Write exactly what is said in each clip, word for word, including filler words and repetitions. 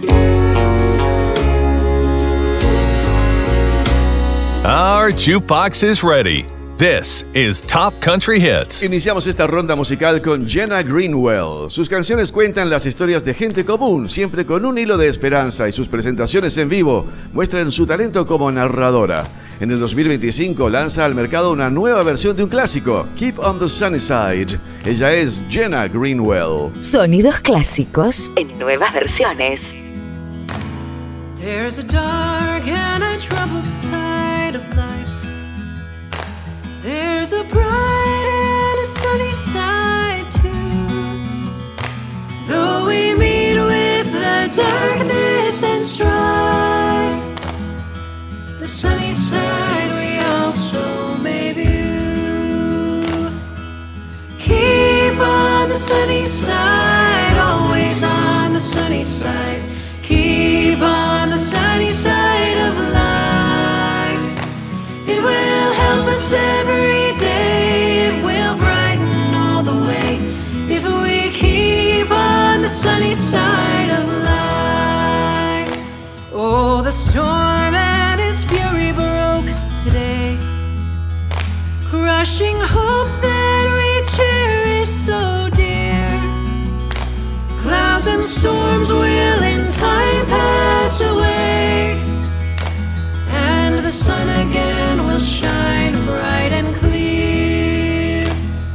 Our jukebox is ready. This is Top Country Hits. Iniciamos esta ronda musical con Jenna Greenwell. Sus canciones cuentan las historias de gente común, siempre con un hilo de esperanza, y sus presentaciones en vivo muestran su talento como narradora. En el dos mil veinticinco lanza al mercado una nueva versión de un clásico, Keep on the Sunny Side. Ella es Jenna Greenwell. Sonidos clásicos en nuevas versiones. There's a dark and a troubled side of life. There's a bright and a sunny side too. Though we meet with the darkness and strife, the sunny side we also may view. Keep on the sunny side, always on the sunny side. Keep on the sunny side of life. It will help us every day. It will brighten all the way if we keep on the sunny side of life. Oh, the storm and its fury broke today, crushing hopes that we cherish so dear. Clouds and storms will in time pass away, and the sun again will shine bright and clear.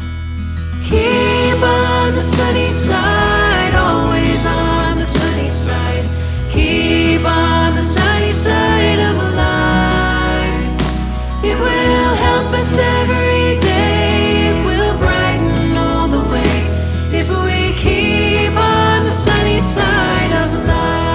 Keep on the sunny side, always on the sunny side. Keep on the sunny side of life. It will help us every day. It will brighten all the way if we keep on the sunny side of life.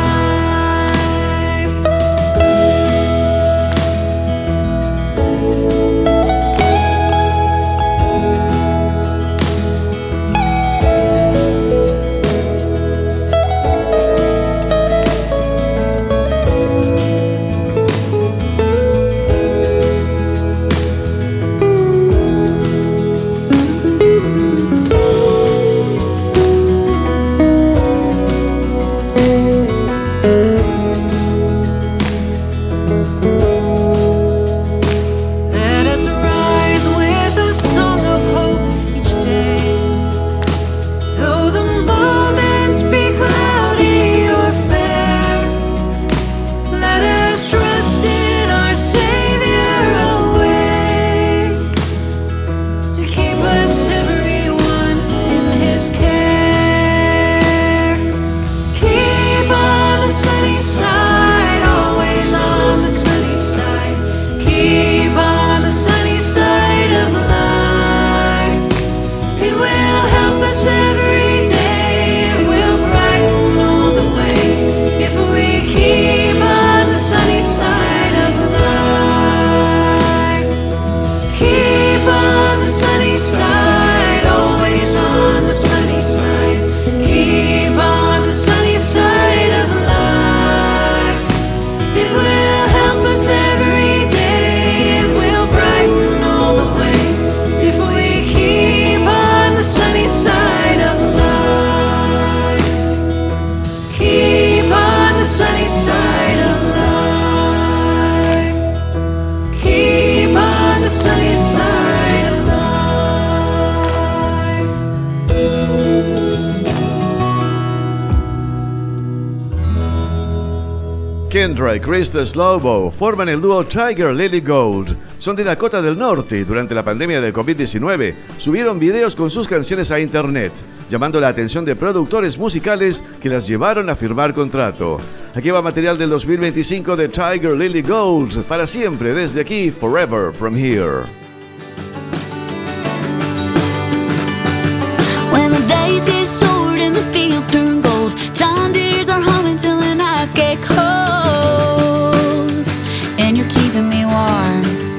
Kendra y Krista Slobo forman el dúo Tiger Lily Gold. Son de Dakota del Norte y durante la pandemia del covid diecinueve subieron videos con sus canciones a internet, llamando la atención de productores musicales que las llevaron a firmar contrato. Aquí va material del dos mil veinticinco de Tiger Lily Gold, para siempre desde aquí, Forever From Here. When the days get short and the fields turn gold, John Deere's are humming till the nights get cold, and you're keeping me warm.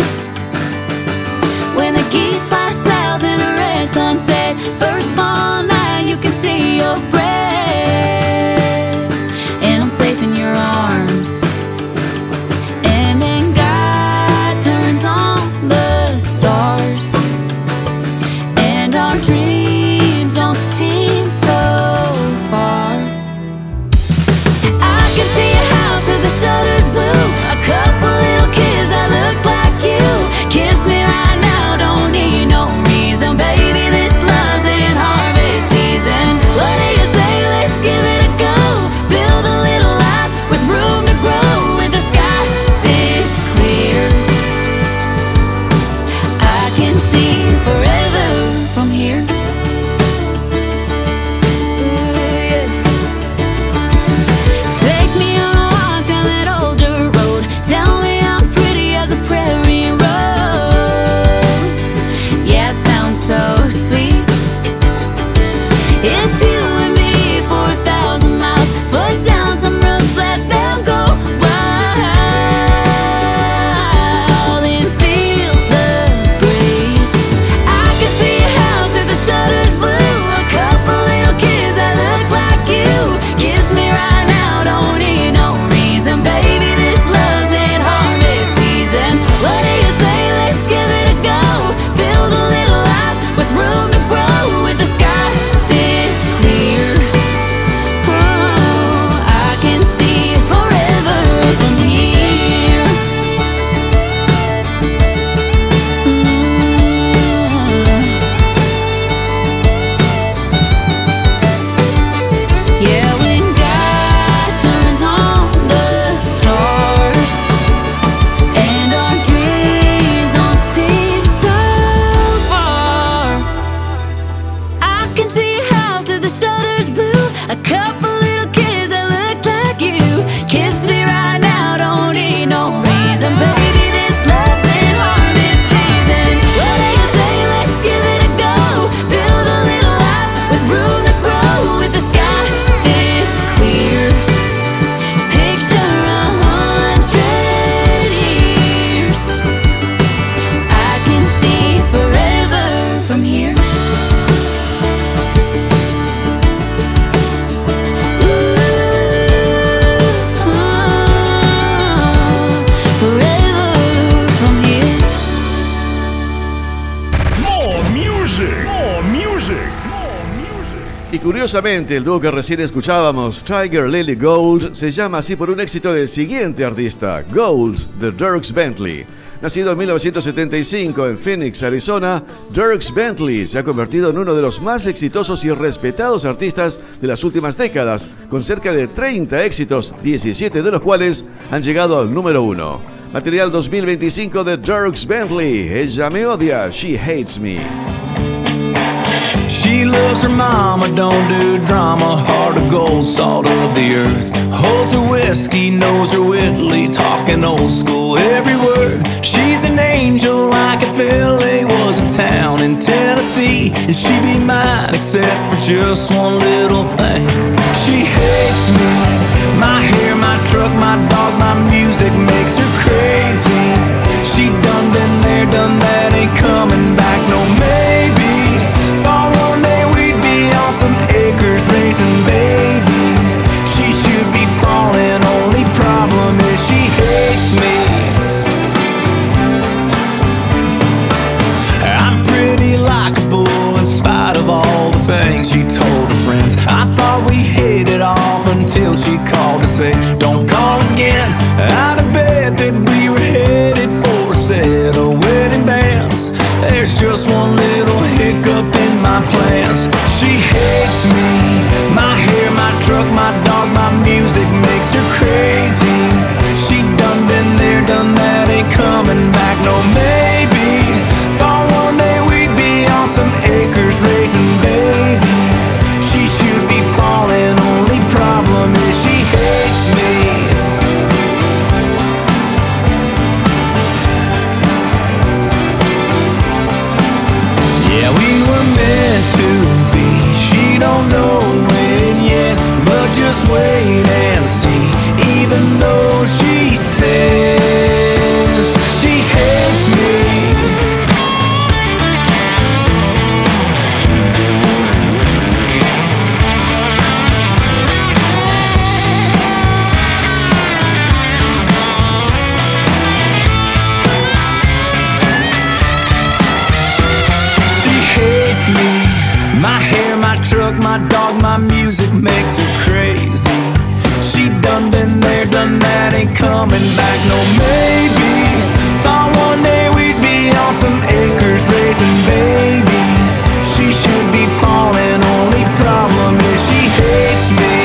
When the geese fly south in a red sunset, first fall night you can see your breath, and I'm safe in your arms. And then God turns on the stars, and our dreams don't seem so Curiosamente, el dúo que recién escuchábamos, Tiger Lily Gold, se llama así por un éxito del siguiente artista, Gold, de Dierks Bentley. Nacido en mil novecientos setenta y cinco en Phoenix, Arizona, Dierks Bentley se ha convertido en uno de los más exitosos y respetados artistas de las últimas décadas, con cerca de treinta éxitos, diecisiete de los cuales han llegado al número uno. Material dos mil veinticinco de Dierks Bentley, Ella me odia, She Hates Me. She loves her mama, don't do drama. Heart of gold, salt of the earth. Holds her whiskey, knows her Whitley. Talking old school, every word. She's an angel like if L A was a town in Tennessee. And she'd be mine except for just one little thing. She hates me. My hair, my truck, my dog, my music makes her crazy. She done been there, done that, ain't coming back, no maybes. Thought one day we'd be on some acres raising babies. She should be falling, only problem is she hates me. I'm pretty likable in spite of all the things she told her friends. I thought we hit it off until she called to say, don't call again. Out of bed that we were headed for a set of wedding bands. There's just one little hiccup in my plans. She hates me. My hair, my truck, my dog, my music makes her crazy. She done been there, done that, ain't coming back, no maybes. Thought one day we'd be on some acres raising babies. She should be falling, only problem is she hates me. Yeah, we were meant to be. She don't know it yet, but just wait and see. Even though she says she hates me. Me. My hair, my truck, my dog, my music makes her crazy. She done been there, done that, ain't coming back, no maybes. Thought one day we'd be on some acres raising babies. She should be falling, only problem is she hates me.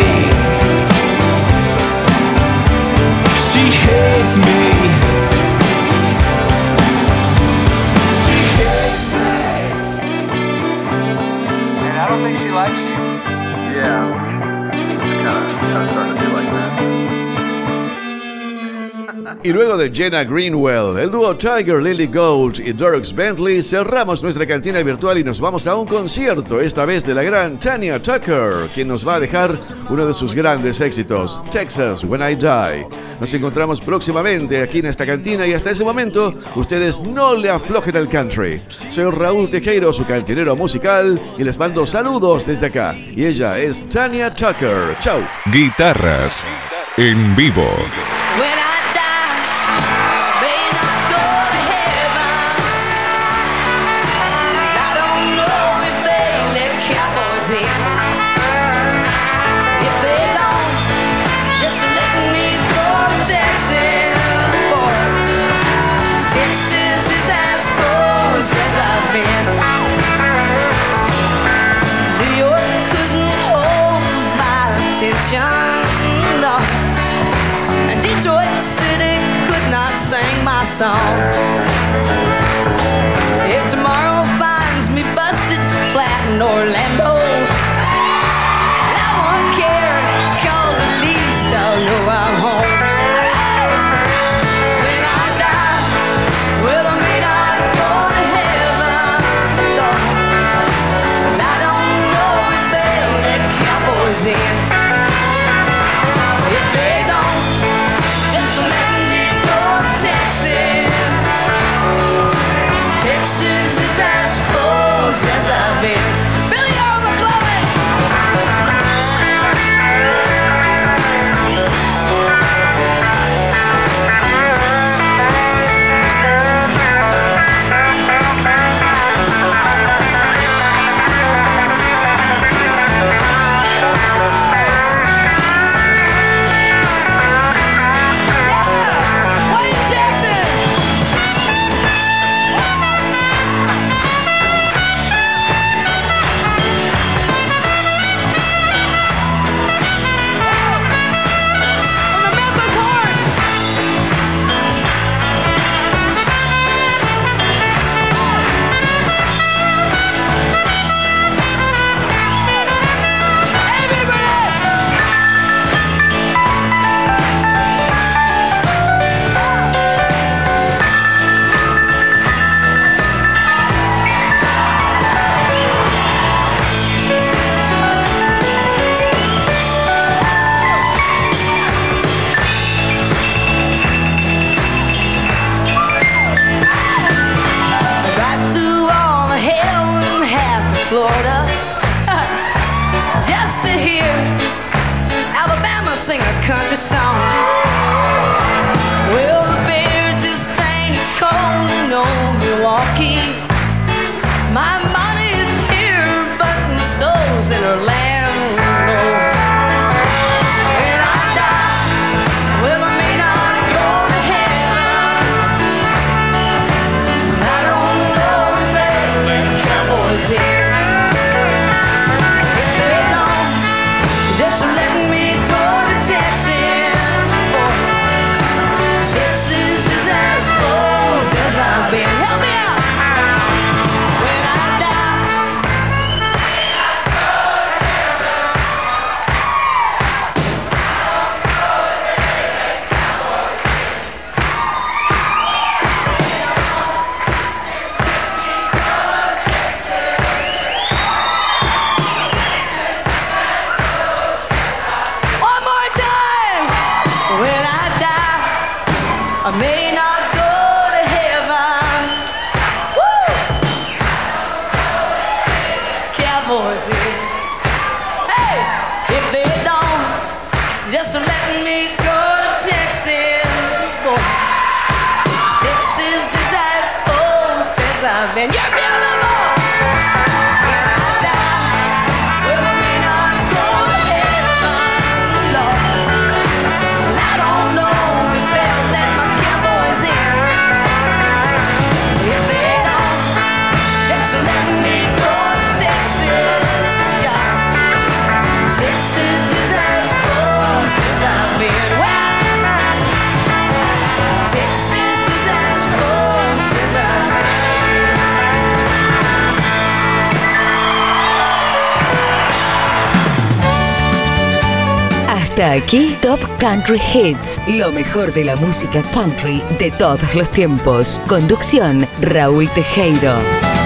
She hates me. I don't think she likes you. Yeah, it's kind of, kind of starting to feel like that. Y luego de Jenna Greenwell, el dúo Tiger Lily Gold y Dierks Bentley, cerramos nuestra cantina virtual y nos vamos a un concierto, esta vez de la gran Tanya Tucker, quien nos va a dejar uno de sus grandes éxitos, Texas When I Die. Nos encontramos próximamente aquí en esta cantina y hasta ese momento, ustedes no le aflojen al country. Soy Raúl Tejero, su cantinero musical, y les mando saludos desde acá. Y ella es Tanya Tucker. Chau. Guitarras en vivo. When I die, may not go to heaven. I don't know if they let cowboys in. If they don't, just let me go to Texas. Boy, Texas is as close as I've been. New York couldn't hold my attention, no. Detroit City could not sing my song. If tomorrow finds me busted flat in Orlando, I won't care, cause at least I'll know I'm home. Alright. When I die, well I may not go to heaven, no. But I don't know if they'll let cowboys in. If they don't, just let me go to Texas. Texas is as close as I've been. Billy Orr! sing a country song. Well, the beer just ain't as cold in old Milwaukee. My money is here, but my soul's in Orlando. When I die, well, I may not go to heaven. I don't know if they cowboys here. If they don't, just let me go to Texas. Texas is as close as I've been. Help me out. When I die, one more time. When I die, I may not go to heaven. Woo! Cowboys here. Hey, if they don't, just let me go to Texas. Boy, Texas is as close as I've been. You're beautiful. When I die, well, I may not go to heaven, Lord. Well, I don't know if they'll let my cowboys in. If they don't, just let me go to Texas. Yeah. Texas is as close as I've been. Well, Texas is as close as I've been. Hasta aquí Top Country Hits, lo mejor de la música country de todos los tiempos. Conducción, Raúl Tejero.